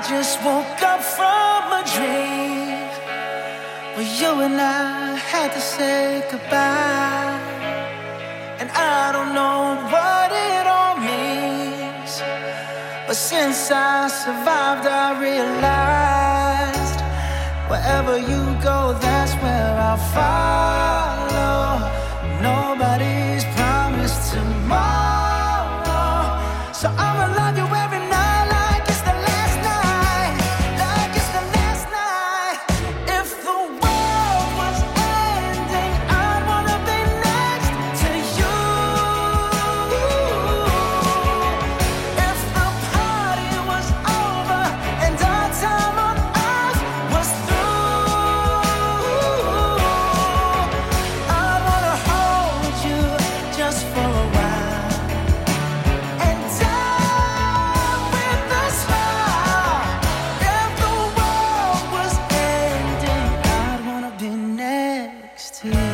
just woke up from a dream where you and I had to say goodbye. And I don't know what it all means, but since I survived I realized wherever you go, that's where I'll follow. Nobody's promised tomorrow, so I'ma love you every night like it's the last night, like it's the last night. If the world was ending, I'd wanna be next to you. If the party was over and our time on earth was through, I'd wanna hold you just for a while and die with a smile. If the world was ending, I'd wanna be next to you.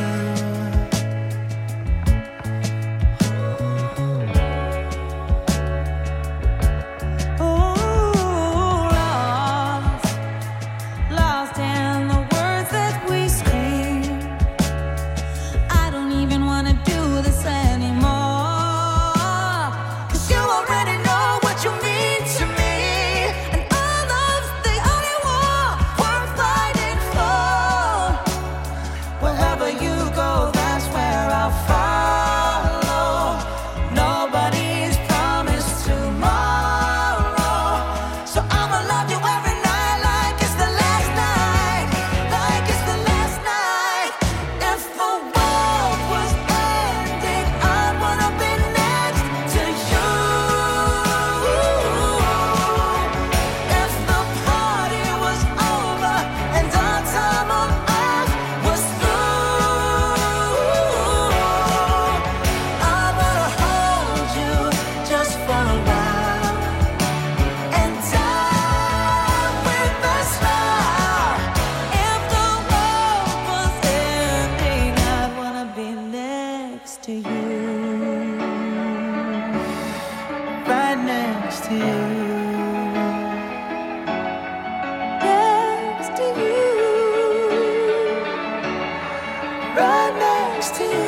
Lost in the words that we scream. I don't even wanna do this anymore, 'cause you already know what you mean to me, and all of the only war worth fighting for. Wherever you go, that's where I'll follow. Nobody's promised tomorrow, so I'ma love you every night like it's the last night, like it's the last night. If the world was ending, I'd wanna be next to you. If the party was over and our time on earth was through, I wanna hold you just for a while and die with a smile. If the world was ending, I'd wanna be next to you. Right next to you. Next to you. Right next to you.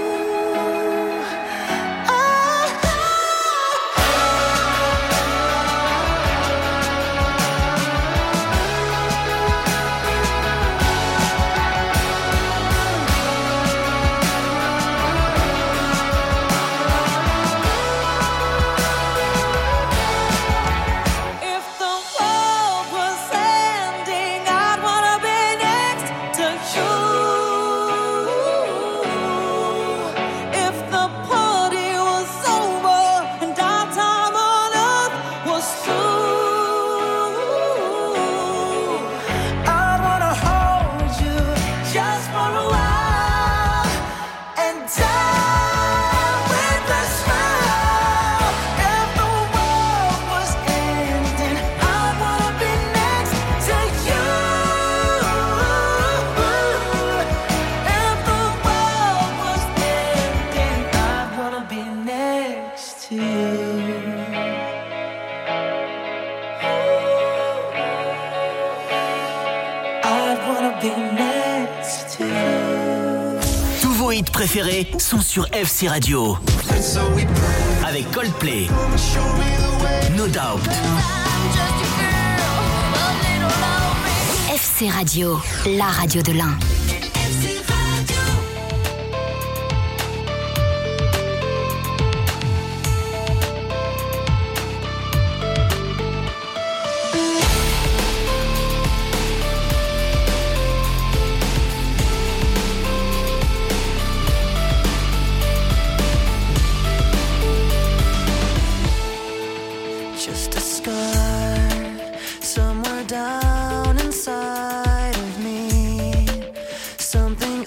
If the world was ending, I'd wanna be next to you. If the party was over and our time on earth was through, I wanna hold you just for a while and die with a smile. If the world was ending, I wanna be next to you. If the world was ending, I wanna be next to you. I wanna be next to you. Tous vos hits préférés sont sur FC Radio. Avec Coldplay, No Doubt. FC Radio, la radio de l'Ain. Just a scar somewhere down inside of me. Something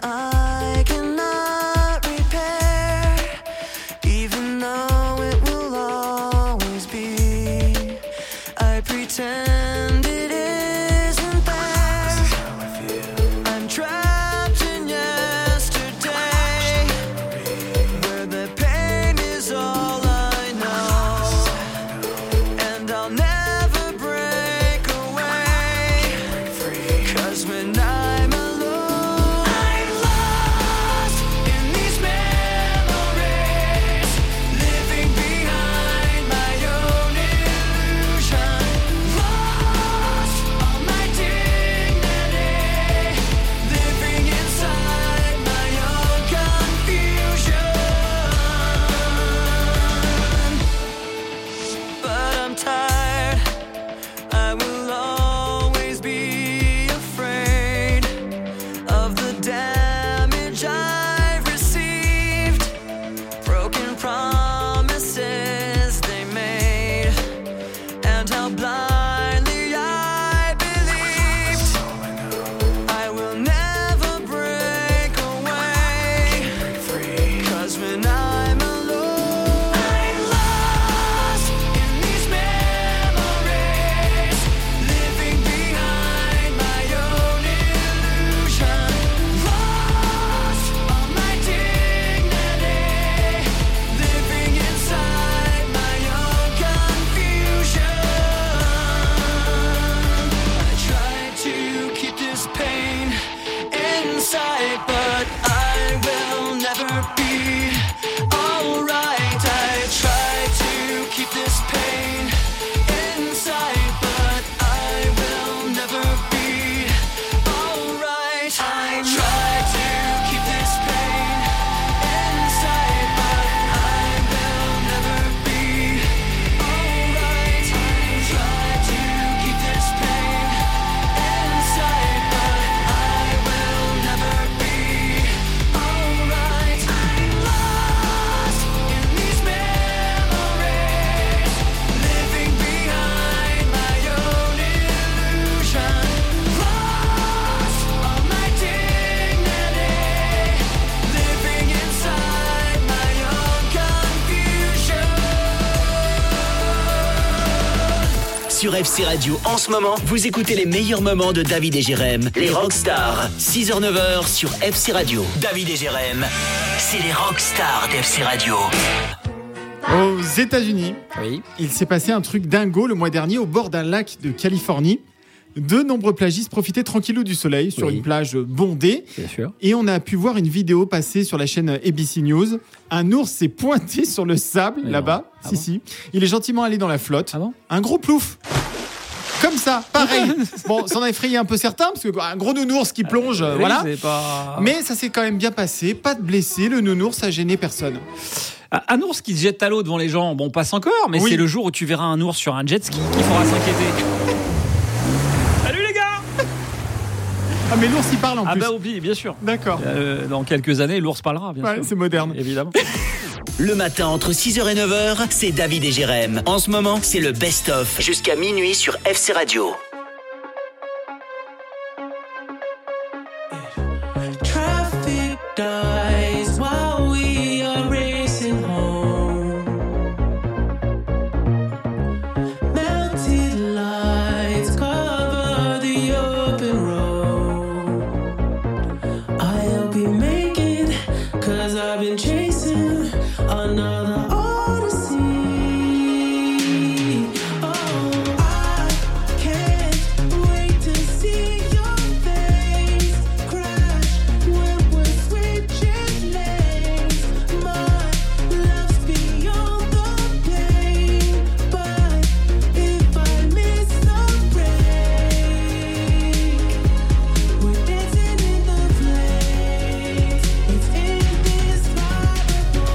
Sur FC Radio, en ce moment, vous écoutez les meilleurs moments de David et Jérém, les Rockstars. 6h-9h sur FC Radio. David et Jérém, c'est les Rockstars d'FC Radio. Aux États-Unis, Oui. il s'est passé un truc dingo le mois dernier au bord d'un lac de Californie. De nombreux plagistes profitaient tranquillou du soleil sur une plage bondée. Bien sûr. Et on a pu voir une vidéo passer sur la chaîne ABC News. Un ours s'est pointé sur le sable là-bas. Si. Il est gentiment allé dans la flotte. Ah bon ? Un gros plouf. Comme ça, pareil. Bon, ça en a effrayé un peu certains, parce qu'un gros nounours qui plonge, Oui, voilà. c'est pas... Mais ça s'est quand même bien passé. Pas de blessés. Le nounours a gêné personne. Un ours qui se jette à l'eau devant les gens, bon, passe encore, mais Oui. c'est le jour où tu verras un ours sur un jet ski qui fera s'inquiéter. Salut les gars ! Ah, mais l'ours, il parle en Ah plus. bah oui, bien sûr. D'accord. Dans quelques années, l'ours parlera, bien Ouais, sûr. c'est moderne. Évidemment. Le matin entre 6h et 9h, c'est David et Jérém. En ce moment, c'est le best-of jusqu'à minuit sur FC Radio. Traffic dies while we are racing home. Melted lights cover the open road. I'll be making, 'cause I've been chasing another odyssey. Oh, I can't wait to see your face crash when we're switching lanes. My love's beyond the pain, but if I miss the break, we're dancing in the flames. It's indescribable.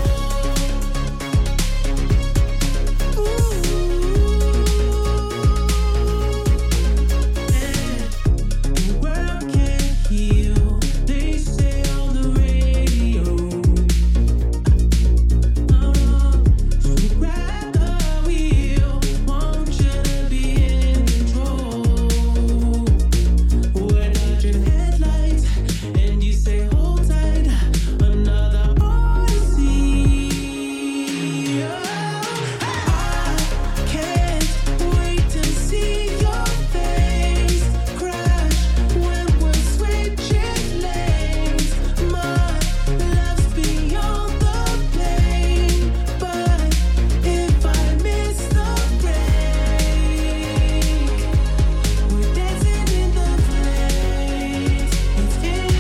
The world can't heal, they say on the radio. So grab the wheel, want you to be in control. We're dodging headlights, and you say hold tight, another odyssey. I can't wait to see your face crash when we're switching lanes. My love's beyond the pain, but if I miss the break, we're dancing in the flames. It's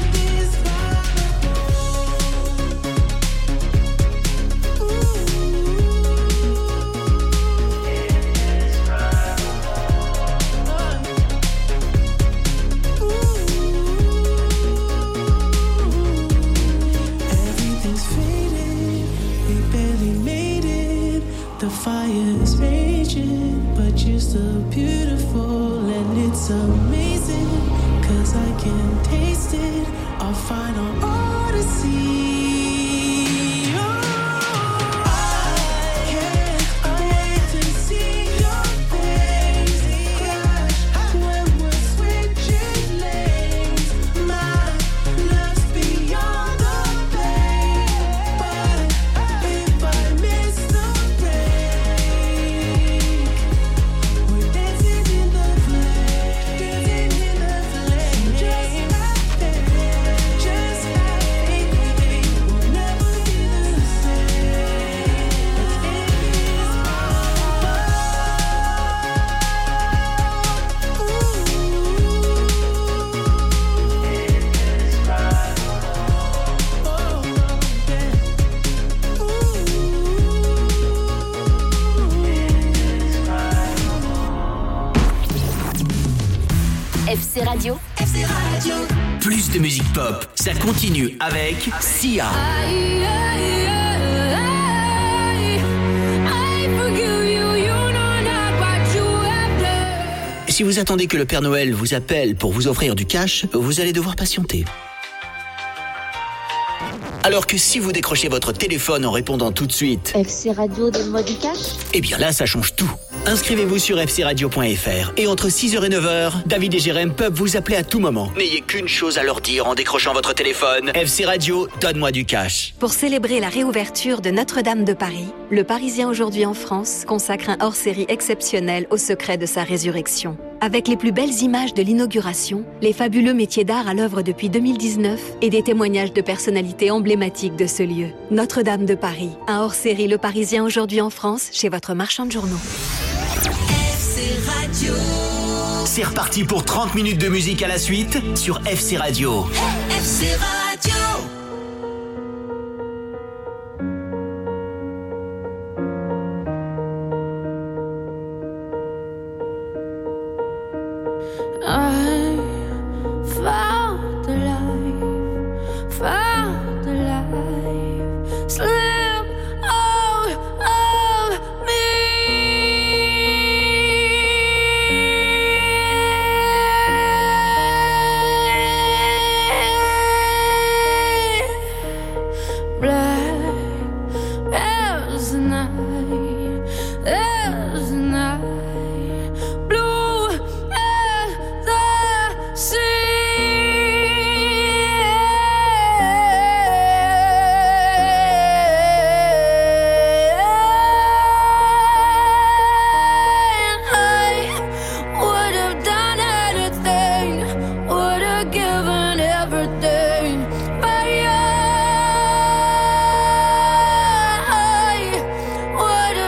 Everything's faded, we barely made it. The fire's raging, but you're still beautiful, and it's amazing, 'cause I can taste it, our final odyssey. Oh, I can't wait to see your face crash when we're switching lanes. My love's beyond the pain, but if I miss the break, we're dancing in the flames, just like that, just like we'll never be the same. FC Radio. FC Radio. Plus de musique pop, ça continue avec Sia. Si vous attendez que le Père Noël vous appelle pour vous offrir du cash, vous allez devoir patienter. Alors que si vous décrochez votre téléphone en répondant tout de suite, FC Radio, donne-moi du cash. eh bien là, ça change tout. Inscrivez-vous sur fcradio.fr et entre 6h et 9h, David et Jérém peuvent vous appeler à tout moment. N'ayez qu'une chose à leur dire en décrochant votre téléphone. FC Radio, donne-moi du cash. Pour célébrer la réouverture de Notre-Dame de Paris, Le Parisien aujourd'hui en France consacre un hors-série exceptionnel au secret de sa résurrection. Avec les plus belles images de l'inauguration, les fabuleux métiers d'art à l'œuvre depuis 2019 et des témoignages de personnalités emblématiques de ce lieu. Notre-Dame de Paris, un hors-série Le Parisien aujourd'hui en France chez votre marchand de journaux. FC Radio. C'est reparti pour 30 minutes de musique à la suite sur FC Radio. FC Radio. I found the life, slip out of me. Black as the night, as the night. What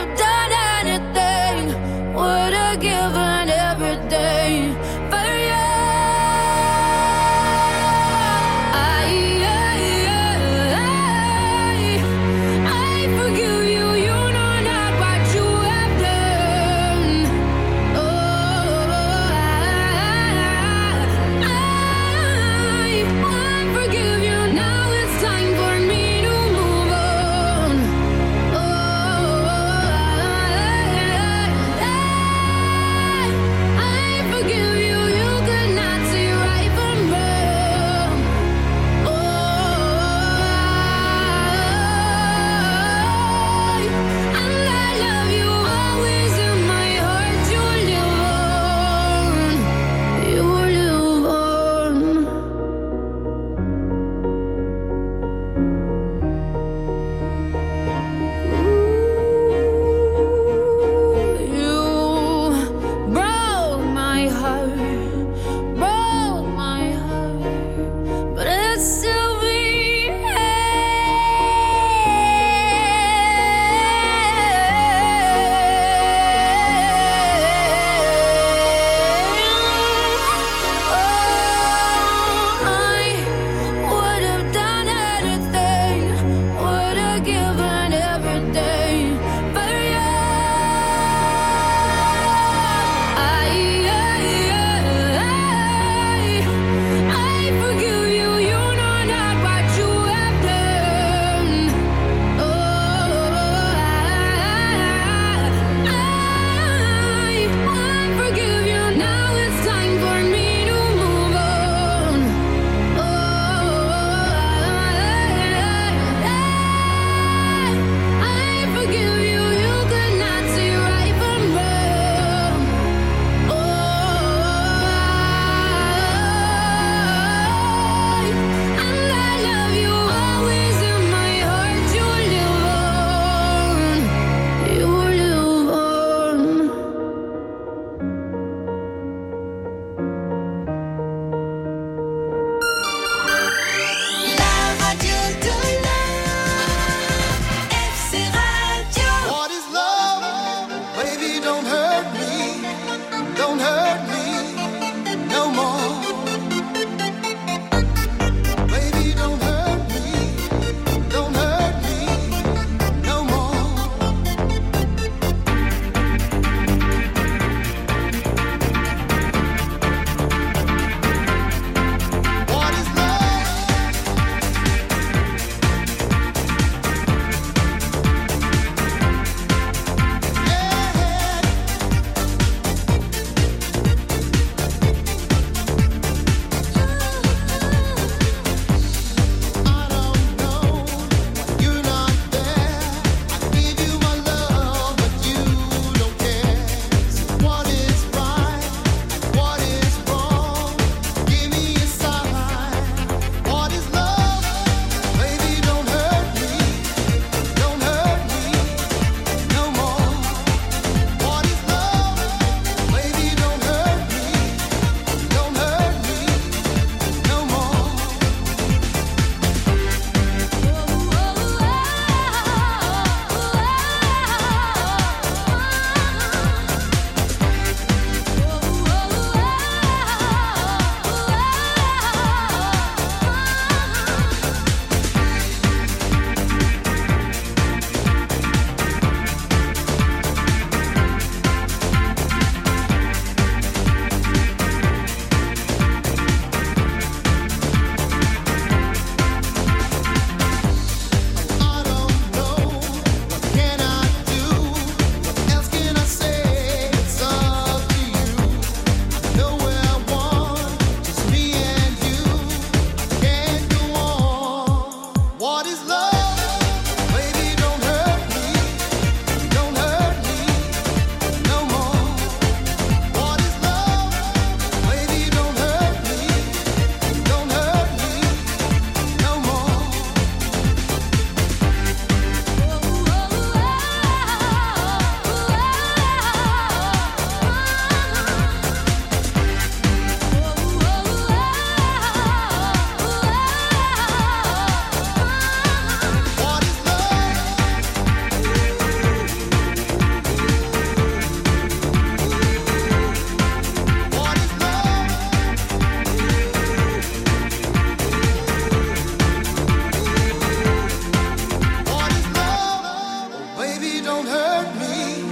Baby, don't hurt me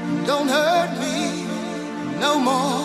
no more.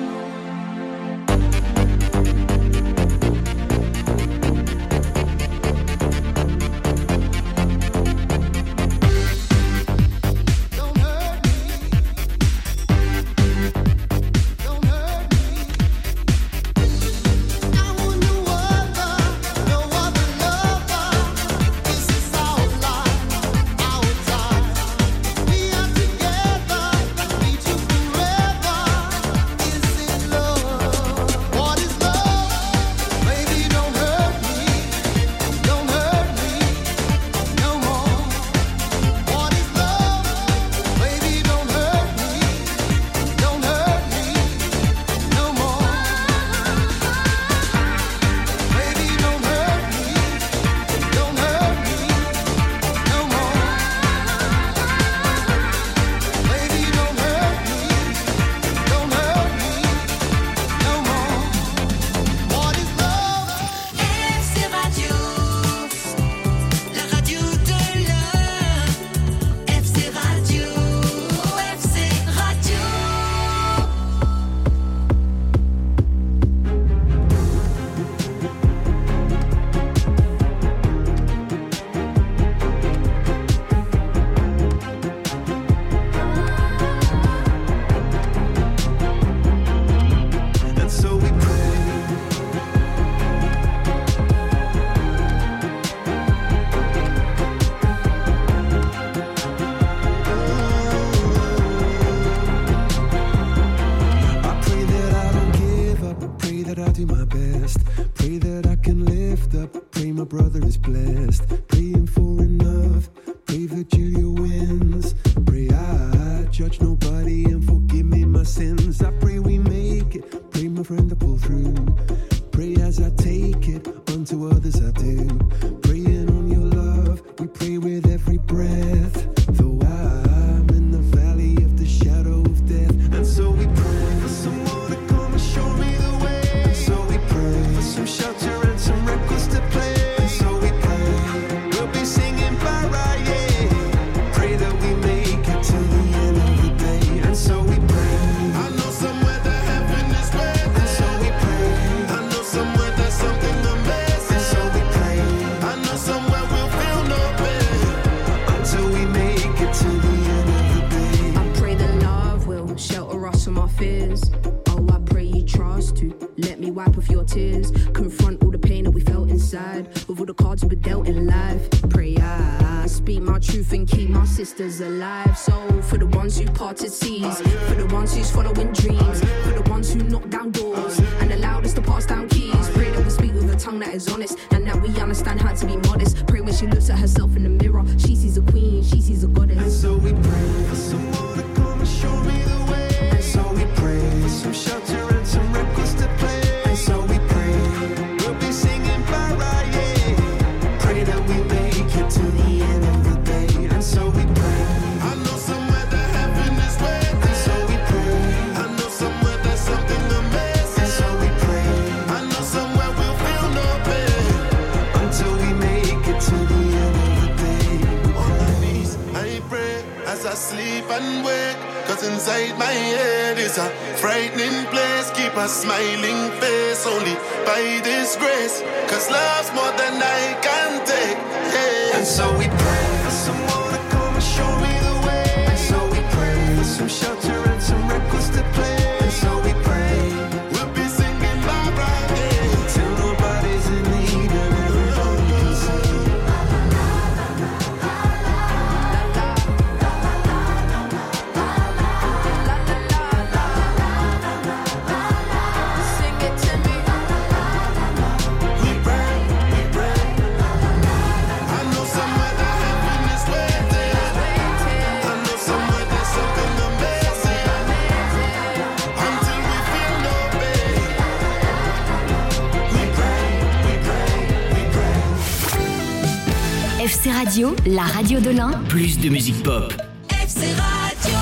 FC Radio, la radio de l'Ain. Plus de musique pop. FC Radio.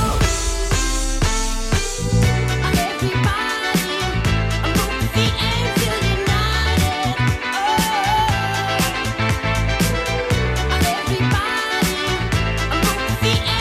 The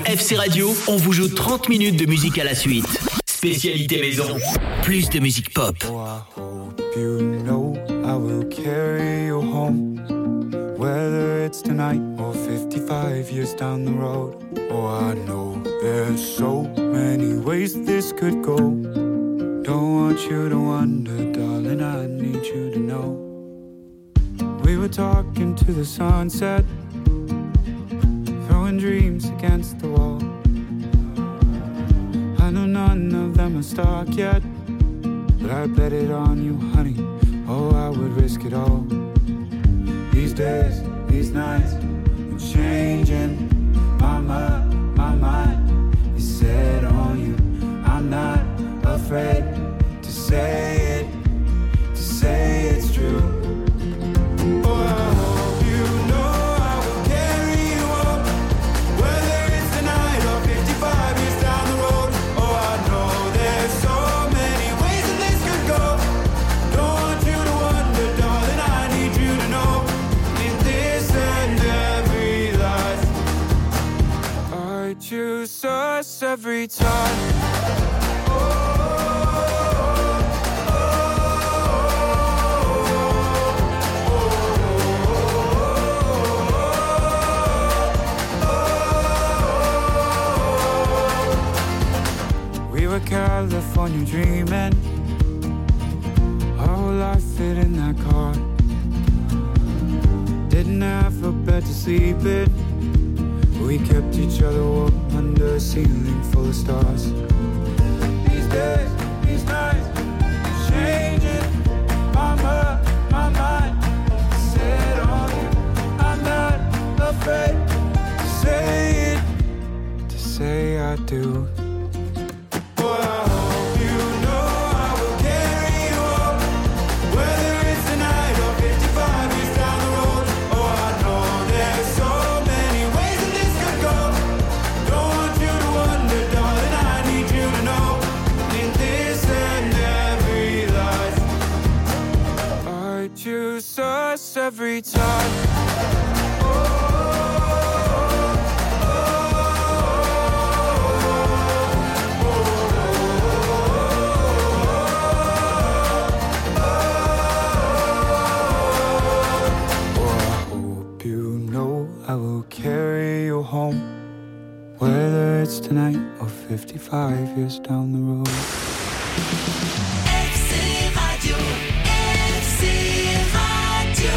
FC Radio, on vous joue 30 minutes de musique à la suite. Spécialité maison, plus de musique pop. Oh, I hope you know I will carry you home, whether it's tonight or 55 years down the road. Oh, I know there's so many ways this could go. Don't want you to wonder, darling, I need you to know. We were talking to the sunset, throwing dreams against the wall. I know none of them are stuck yet, but I bet it on you, honey. Oh, I would risk it all. These days, these nights, I'm changing. My mind is set on you. I'm not afraid to say it's true. Oh, I hope you know I will carry you up, whether it's tonight or 55 years down the road. Oh, I know there's so many ways that this could go. Don't want you to wonder, darling, I need you to know. In this and every life, I choose us every time. California dreaming, our whole life fit in that car. Didn't have a bed to sleep in, we kept each other warm under a ceiling full of stars. These days, these nights, changing. My mind set on you. I'm not afraid to say it, to say I do. Every time. I will carry you home, whether it's tonight or 55 years down the road. FC Radio, FC Radio.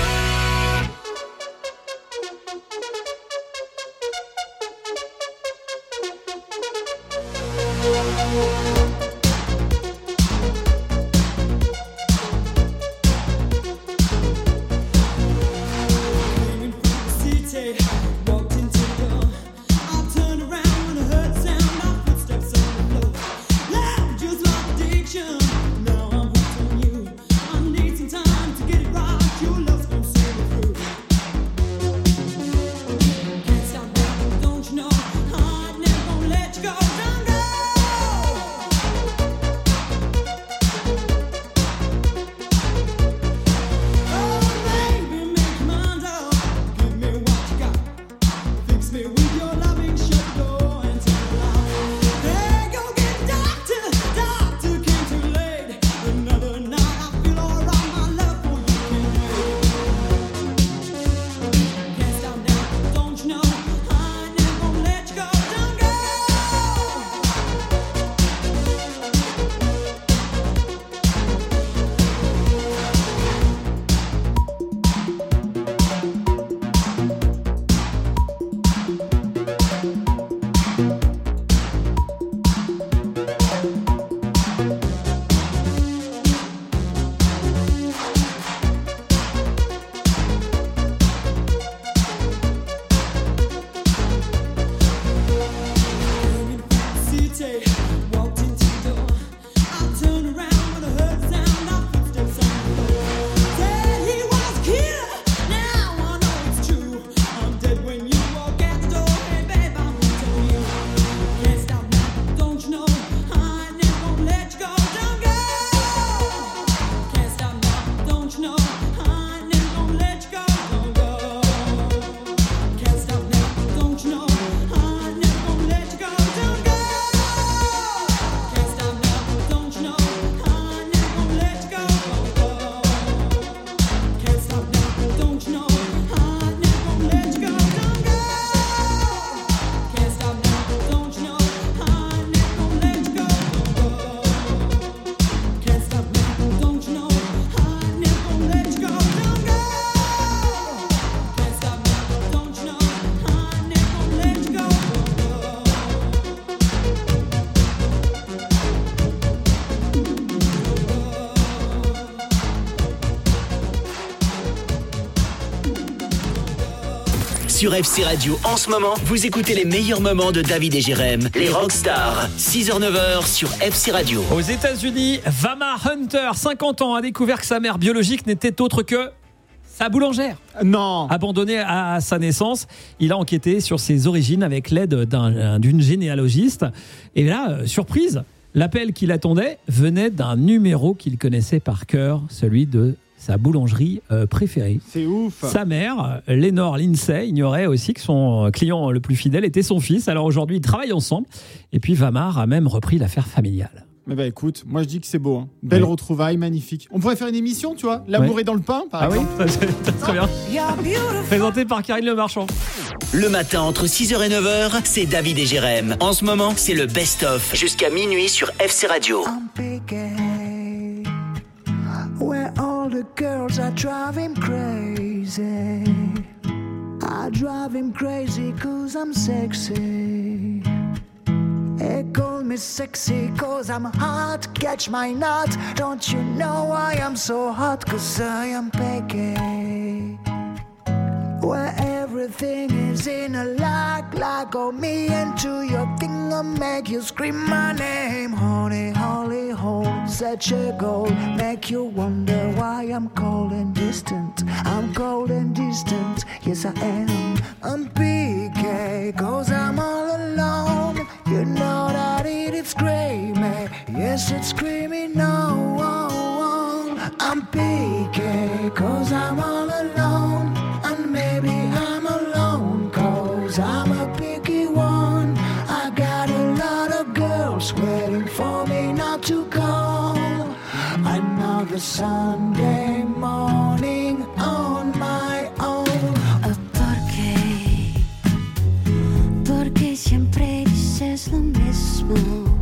Don't you know, I never gonna let you go. Sur FC Radio, en ce moment, vous écoutez les meilleurs moments de David et Jérém, les Rockstars. 6h-9h sur FC Radio. Aux États-Unis, Vamar Hunter, 50 ans, a découvert que sa mère biologique n'était autre que sa boulangère. Non. Abandonné à sa naissance, il a enquêté sur ses origines avec l'aide d'une généalogiste. Et là, surprise, l'appel qui l'attendait venait d'un numéro qu'il connaissait par cœur, celui de sa boulangerie préférée. C'est ouf. Sa mère, Lénore Lindsay, ignorait aussi que son client le plus fidèle était son fils. Alors aujourd'hui, ils travaillent ensemble. Et puis Vamar a même repris l'affaire familiale. Mais bah écoute, moi je dis que c'est beau. Hein. Belle retrouvaille, magnifique. On pourrait faire une émission, tu vois, L'amour est dans le pain, par exemple. Oui, c'est très bien. Présenté par Karine Le Marchand. Le matin, entre 6h et 9h, c'est David et Jérém. En ce moment, c'est le best-of. Jusqu'à minuit sur FC Radio. Where all the girls are driving crazy. I drive him crazy cause I'm sexy. They call me sexy cause I'm hot. Catch my nut. Don't you know I am so hot cause I am Peggy. Where everything is in a like oh me into your thing I'll make you scream my name. Honey, holy hole, such a goal. Make you wonder why I'm cold and distant. I'm cold and distant, yes I am. I'm PK, cause I'm all alone. You know that it's screaming, yes it's screaming no. I'm PK, cause I'm all alone. And maybe I'm alone, cause I'm a picky one. I got a lot of girls waiting for me not to go. Another Sunday morning on my own. Porque siempre dices lo mismo.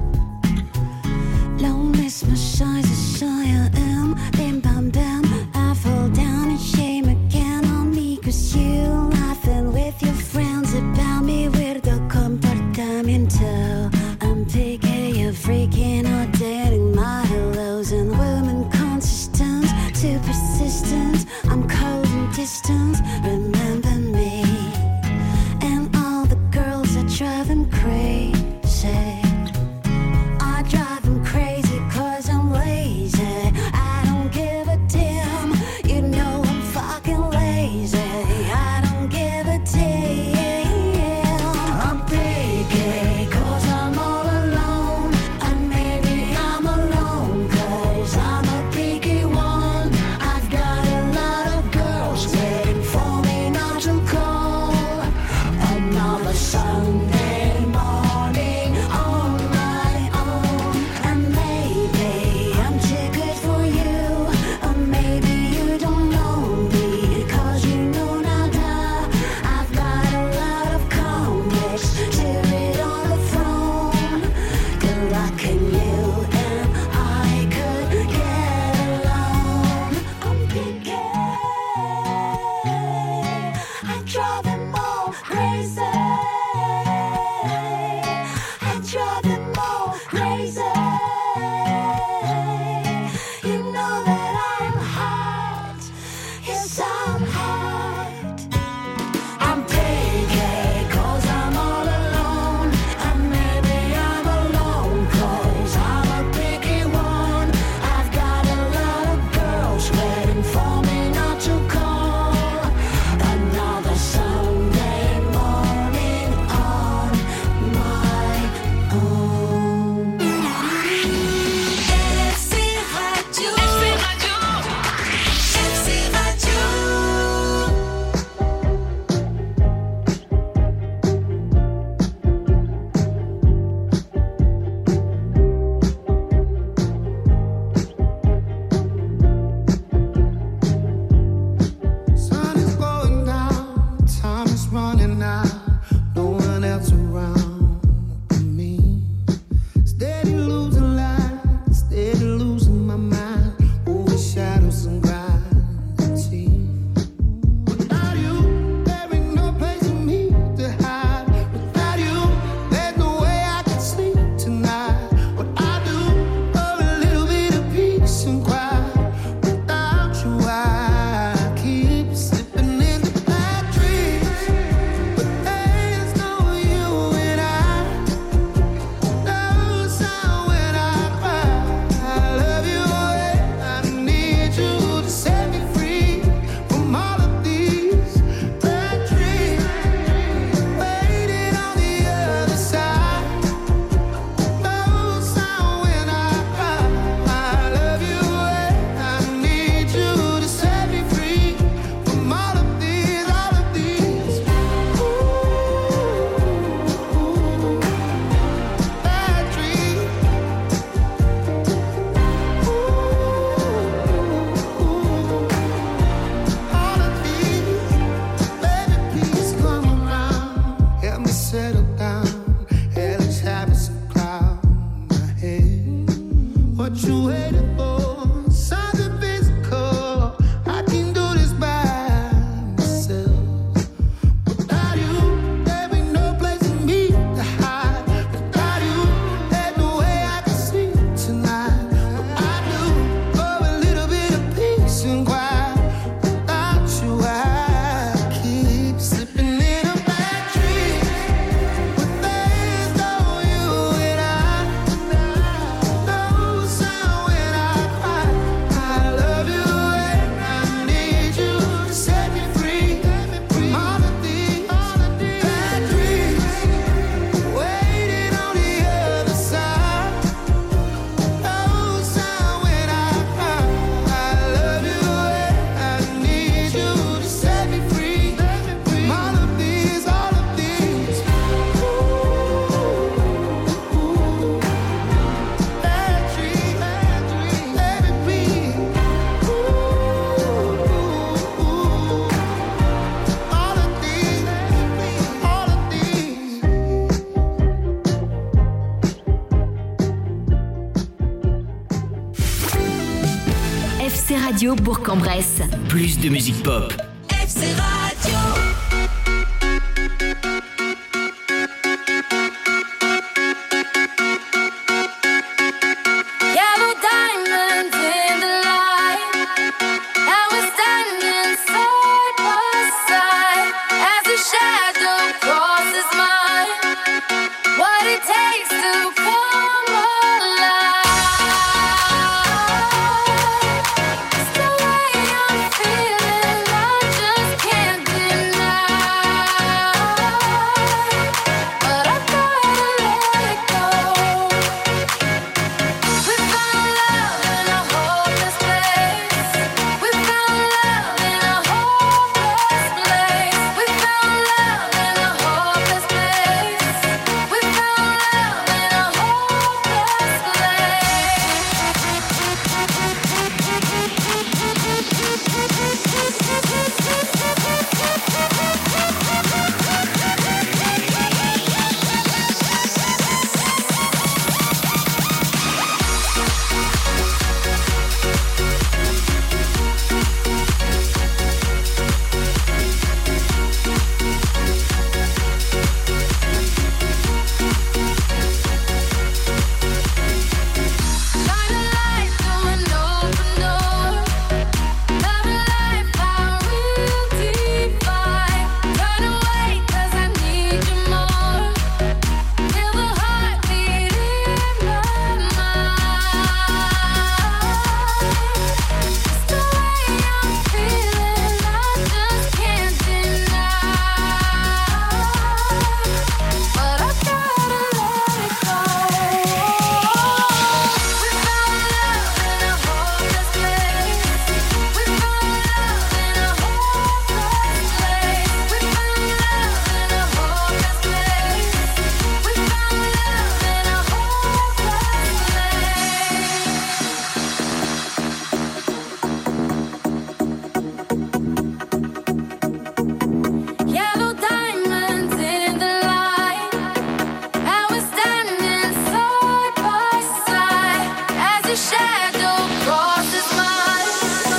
Lo mismo size as I am. Bim bam bam, I fall down in shame again on me. Cause you laughing with your friends about me. Weirdo comportamiento. I'm picky, you're freaking out, dating my hellos. And women consistent, too persistent. I'm cold and distant, remember me. And all the girls that drive him crazy. I drive him crazy cause I'm lazy. I don't give FC Radio Bourg-en-Bresse. Plus de musique pop. FC Radio. Yellow diamonds in the light, and we're standing side by side as a shadow crosses mine. What it takes to come alive. It's the way I'm feeling, I just can't deny. But I gotta let it go. We found love in a hopeless place. We found love in a hopeless place. We found love in a hopeless place. We found love in a hopeless shine a light through an open door. Love and life, our real divide. Turn away 'cause I need you more. Feel the heartbeat in my mind. It's the way I'm feeling, I just can't deny. But I gotta let it go. We found love in a hopeless place. We found love in a hopeless place. We found love in a hopeless place. We found love in a hopeless place. Yellow diamonds in the light, and we're standing side by side as a shadow crosses mine.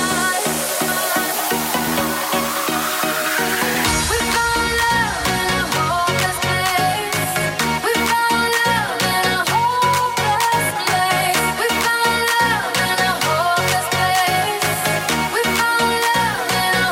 We found love in a hopeless place. We found love in a hopeless place. We found love in a hopeless place. We found love in a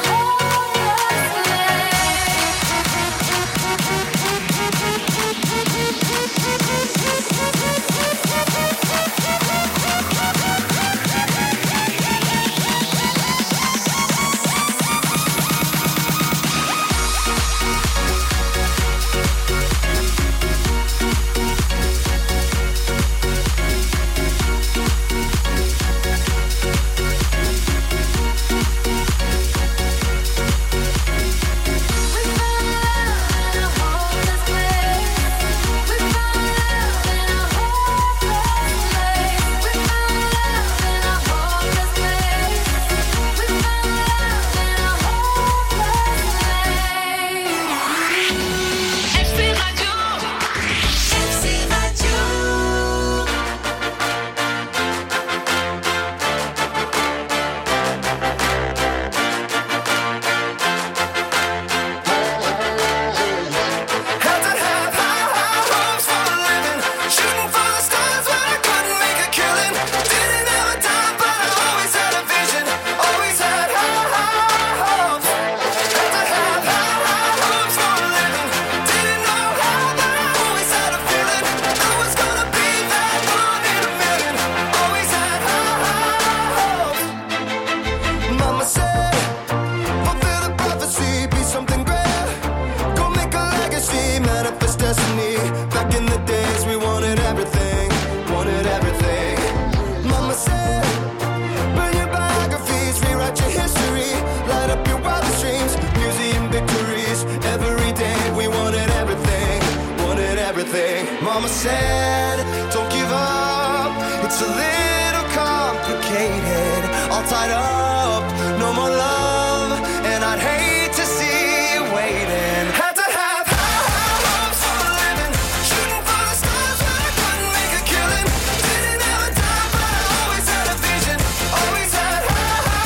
Mama said, don't give up. It's a little complicated. All tied up, no more love. And I'd hate to see you waiting. Had to have high hopes for a living. Shooting for the stars, but I couldn't make a killing. Didn't have a time, but I always had a vision. Always had high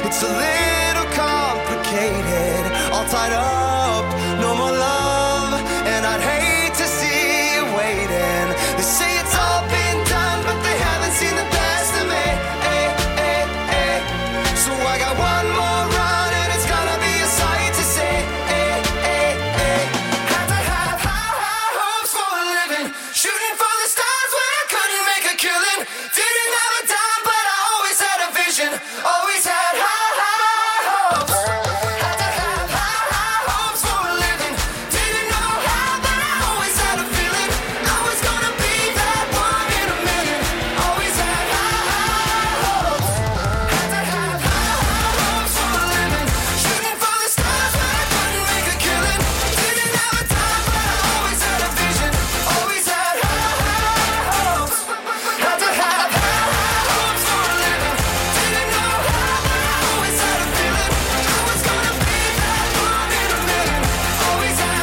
It's a little complicated, all tied up, no more love, and I'd hate to see you waiting. They say it's all been done, but they haven't seen the best of me. So I got one more run, and it's gonna be a sight to see. Had to have high hopes for a living, shooting for the stars when I couldn't make a killing. Didn't have a dime, but I always had a vision, always had high hopes. Had to have high hopes for a living, didn't know how, but I always had a feeling I was gonna be that one in a million. Always had high hopes. Had to have high hopes for a living, shooting for the stars when I couldn't make a killing. Didn't have a dime, but I always had a vision, always had high hopes. Had to have high hopes for a living, didn't know how, but I always had a feeling I was gonna be that one in a million. Always had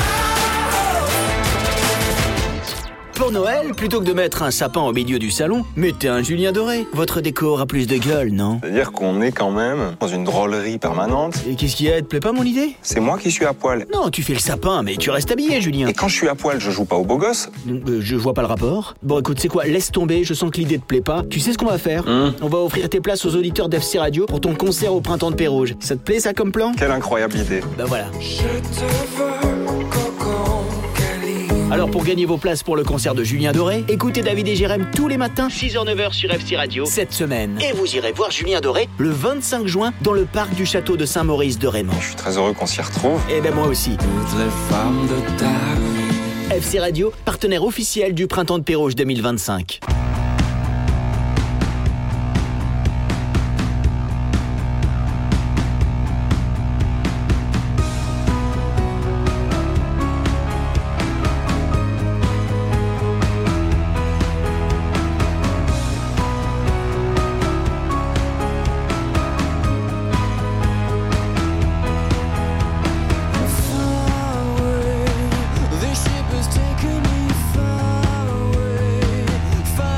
Pour Noël, plutôt que de mettre un sapin au milieu du salon, mettez un Julien Doré. Votre déco aura plus de gueule, non? C'est-à-dire qu'on est quand même dans une drôlerie permanente. Et qu'est-ce qu'il y a? Elle te plaît pas mon idée? C'est moi qui suis à poil. Non, tu fais le sapin, mais tu restes habillé, Julien. Et quand je suis à poil, je joue pas au beau gosse. Je vois pas le rapport. Bon, écoute, c'est quoi? Laisse tomber, je sens que l'idée te plaît pas. Tu sais ce qu'on va faire? On va offrir tes places aux auditeurs d'FC Radio pour ton concert au Printemps de Pérouge. Ça te plaît, ça, comme plan? Quelle incroyable idée. Ben voilà. Alors pour gagner vos places pour le concert de Julien Doré, écoutez David et Jérém tous les matins, 6h-9h sur FC Radio, cette semaine. Et vous irez voir Julien Doré le 25 juin dans le parc du château de Saint-Maurice de Raymond. Je suis très heureux qu'on s'y retrouve. Et ben moi aussi. Toutes les femmes de ta vie. FC Radio, partenaire officiel du Printemps de Pérouge 2025. This ship has taken me far away, far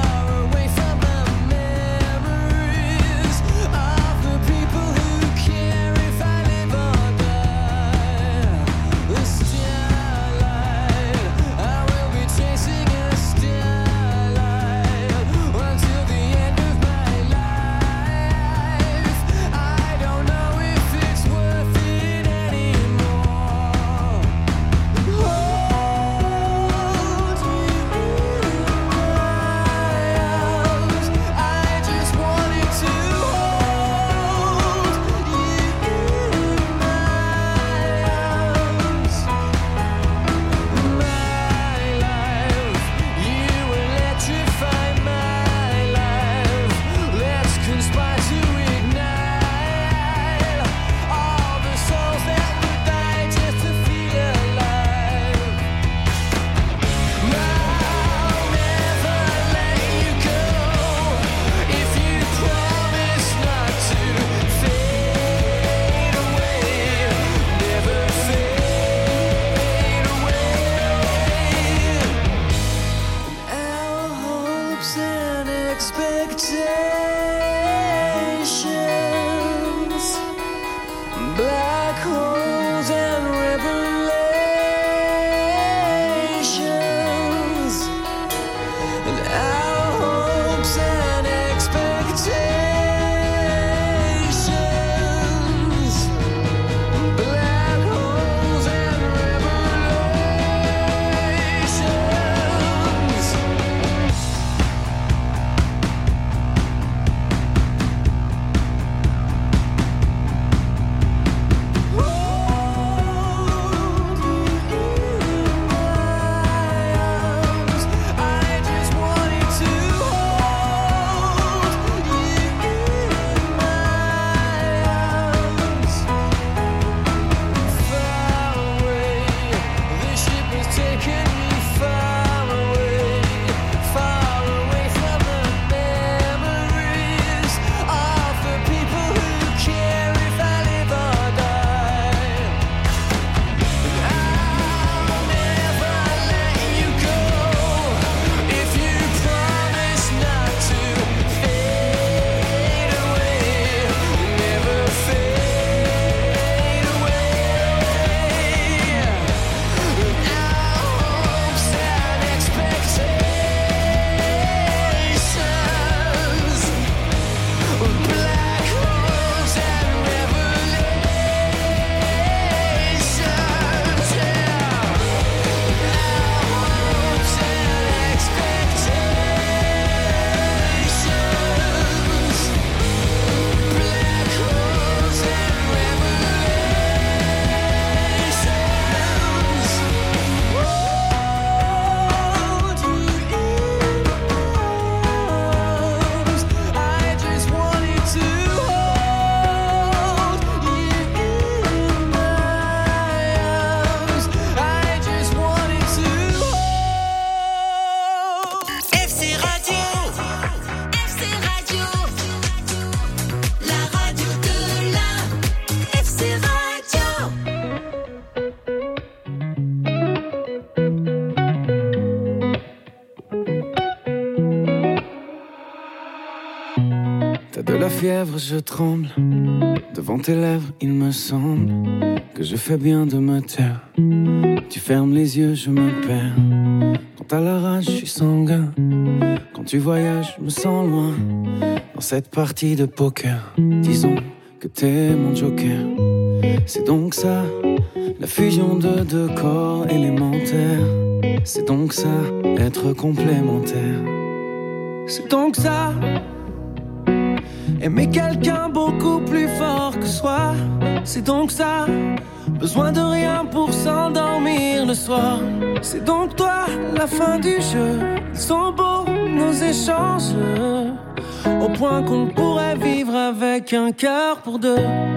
fièvre, je tremble. Devant tes lèvres, il me semble que je fais bien de me taire. Tu fermes les yeux, je me perds. Quand t'as la rage, je suis sanguin. Quand tu voyages, je me sens loin. Dans cette partie de poker, disons que t'es mon joker. C'est donc ça, la fusion de deux corps élémentaires. C'est donc ça, être complémentaire. C'est donc ça, aimer quelqu'un beaucoup plus fort que soi. C'est donc ça, besoin de rien pour s'endormir le soir. C'est donc toi, la fin du jeu. Ils sont beaux, nos échanges, au point qu'on pourrait vivre avec un cœur pour deux.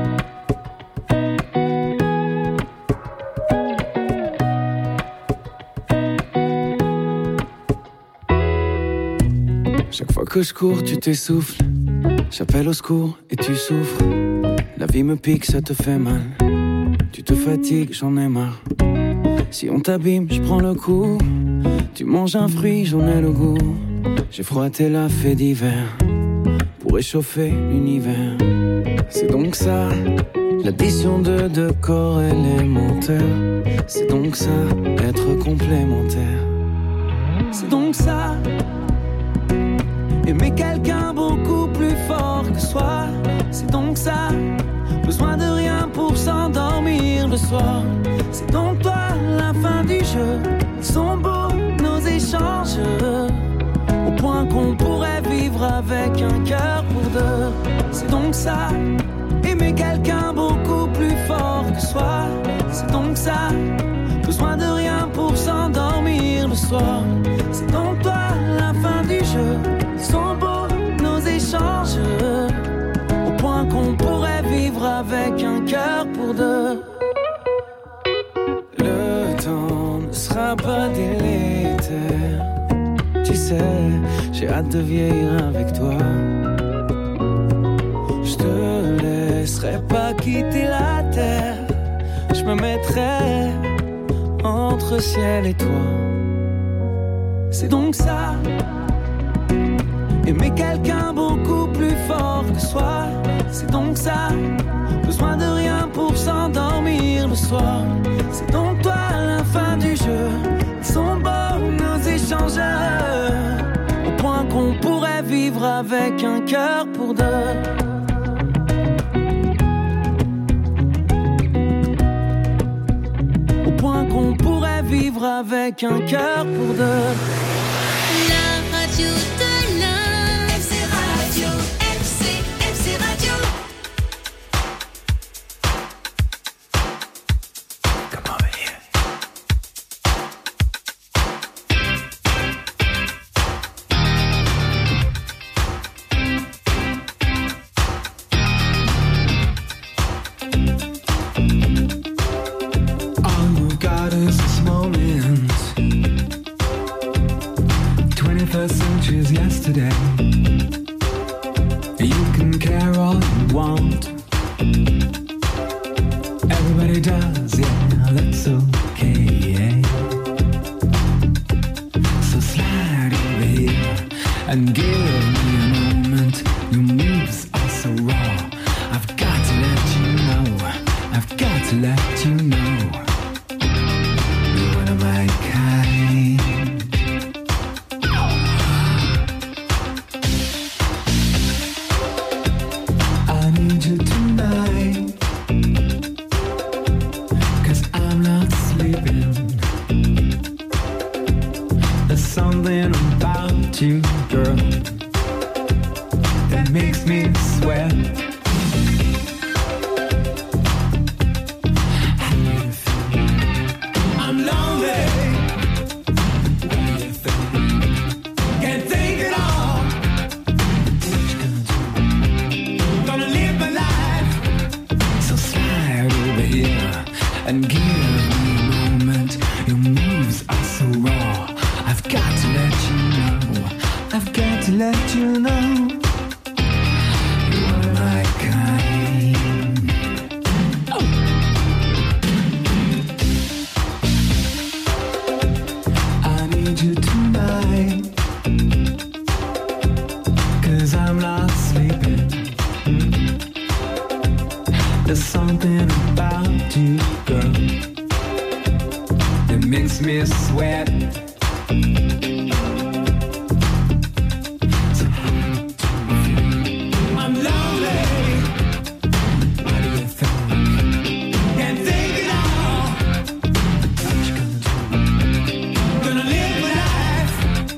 Chaque fois que je cours, tu t'essouffles. J'appelle au secours et tu souffres. La vie me pique, ça te fait mal. Tu te fatigues, j'en ai marre. Si on t'abîme, je prends le coup. Tu manges un fruit, j'en ai le goût. J'ai froissé la fée d'hiver pour réchauffer l'univers. C'est donc ça, l'addition de deux corps élémentaires. C'est donc ça, être complémentaire. C'est donc ça, aimer quelqu'un beaucoup plus fort que soi. C'est donc ça, besoin de rien pour s'endormir le soir. C'est donc toi, la fin du jeu. Ils sont beaux, nos échanges, au point qu'on pourrait vivre avec un cœur pour deux. C'est donc ça, aimer quelqu'un beaucoup plus fort que soi. C'est donc ça, besoin de rien pour s'endormir le soir. C'est donc toi, la fin du jeu. Ils sont beaux, nos échanges, au point qu'on pourrait vivre avec un cœur pour deux. Le temps ne sera pas délétère. Tu sais, j'ai hâte de vieillir avec toi. Je te laisserai pas quitter la terre. Je me mettrai entre ciel et toi. C'est donc ça, aimer quelqu'un beaucoup plus fort que soi. C'est donc ça, besoin de rien pour s'endormir le soir. C'est donc toi, la fin du jeu. Ils sont beaux, nos échanges, au point qu'on pourrait vivre avec un cœur pour deux. Au point qu'on pourrait vivre avec un cœur pour deux. La radio de l'Ain. FC Radio, FC Radio. Come over here. All we've got is this moment. 21st century's yesterday. You can care all you want. Everybody does, yeah, that's okay. So slide over here and give me a moment. Your moves are so raw. I've got to let you know. I've got to let you know. You're one of my kind. I need you tonight, 'cause I'm not sleeping. There's something about you, girl, that makes me sweat. I There's something about you, girl, that makes me sweat. So I'm lonely. What do you think? Can't think it all. What you gonna do? Gonna live my life.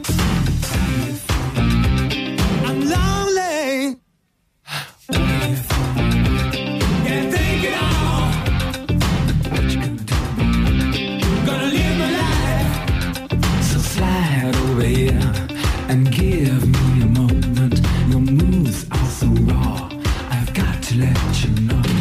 I'm lonely. What do you think? Can't think it all. What you gonna do? Gonna live my life. So slide over here and give me a moment. Your moves are so raw. I've got to let you know.